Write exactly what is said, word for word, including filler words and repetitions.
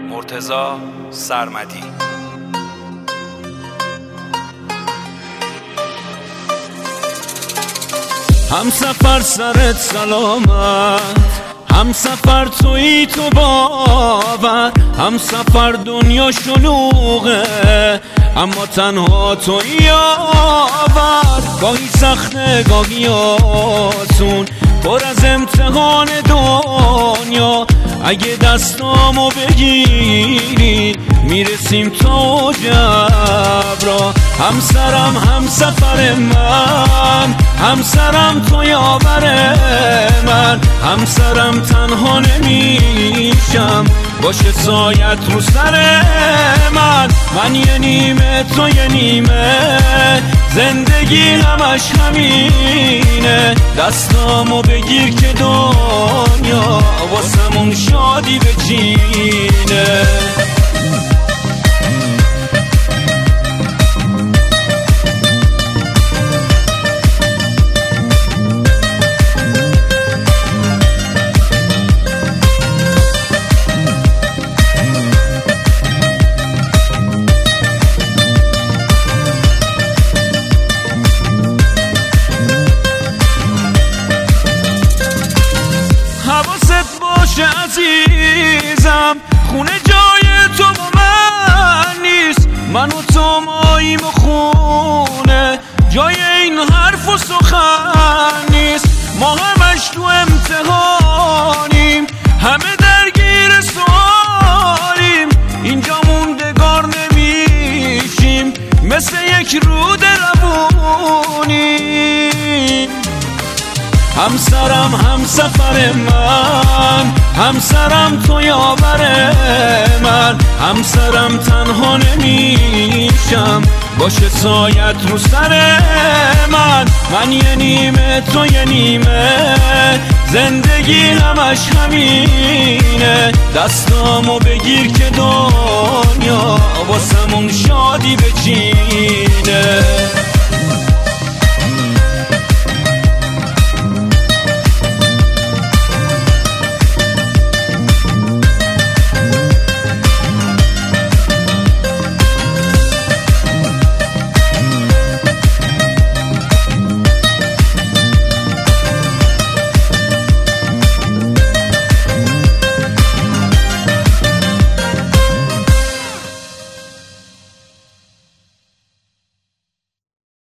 مرتضی سرمدی. هم سفر سرت سلامت، هم سفر تویی تو باور، هم سفر دنیا شلوغه اما تنها تویی آور. گاهی سخته گاهی آسون، پر از امتحان دنیا. اگه دستامو بگیری میرسیم تا جبرا. همسرم هم سفر من، همسرم تو یاور من. همسرم تنها نمیشم، باشه سایت رو سر من. من یه نیمه تو یه نیمه، زندگی همش همینه. دستامو بگیر که دنیا واسمون شادی بچینه. حواست باشه عزیزم، خونه جای تو با من نیست. من و تو ماییم و خونه جای این حرف و سخن نیست. ما همش تو امتحانیم، همه درگیر سوالیم. اینجا موندگار نمیشیم، مثل یک رود روونیم. همسرم هم سفر من، همسرم تو یاور من. همسرم تنها نمیشم، باشه سایت رو سر من. من یه نیمه تو یه نیمه، زندگی همش همینه. دستامو بگیر که دنیا واسمون شادی بچینه.